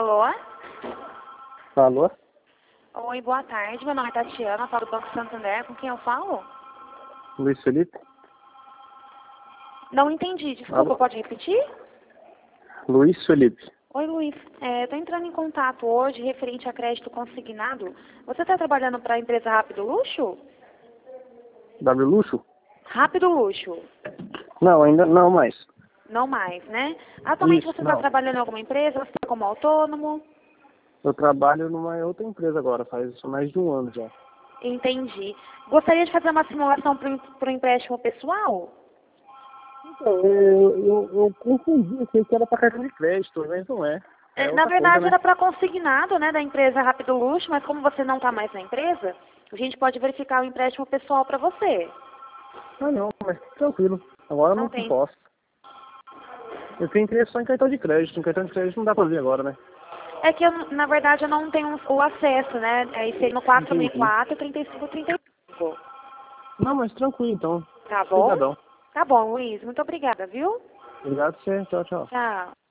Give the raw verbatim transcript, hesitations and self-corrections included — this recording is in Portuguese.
Alô? Alô? Oi, boa tarde. Meu nome é Tatiana, falo do Banco Santander. Com quem eu falo? Luiz Felipe? Não entendi. Desculpa, Alô? pode repetir? Luiz Felipe. Oi, Luiz. Estou entrando em contato hoje referente a crédito consignado. Você está trabalhando para a empresa Rápido Luxo? W Luxo? Rápido Luxo. Não, ainda não mais. Não mais, né? Atualmente Isso, você está não. trabalhando em alguma empresa? Você está como autônomo? Eu trabalho numa outra empresa agora, faz mais de um ano já. Entendi. Gostaria de fazer uma simulação para o empréstimo pessoal? Então, eu, eu, eu confundi, achei que era para cartão de crédito, mas não é. É É, Na outra coisa, verdade, né? era para consignado, né, da empresa Rápido Luxo, mas como você não está mais na empresa, a gente pode verificar o empréstimo pessoal para você. Ah, não, mas tranquilo. Agora eu Não não tem. posso. Eu tenho interesse só em cartão de crédito. Em cartão de crédito não dá pra ver agora, né? É que, eu, na verdade, eu não tenho o acesso, né? Aí seria no quatro mil e Entendi. quatro, trinta e cinco, trinta e cinco. Não, mas tranquilo então. Tá bom? Obrigadão. Tá bom, Luiz. Muito obrigada, viu? Obrigado, você. Tchau, tchau. Tchau.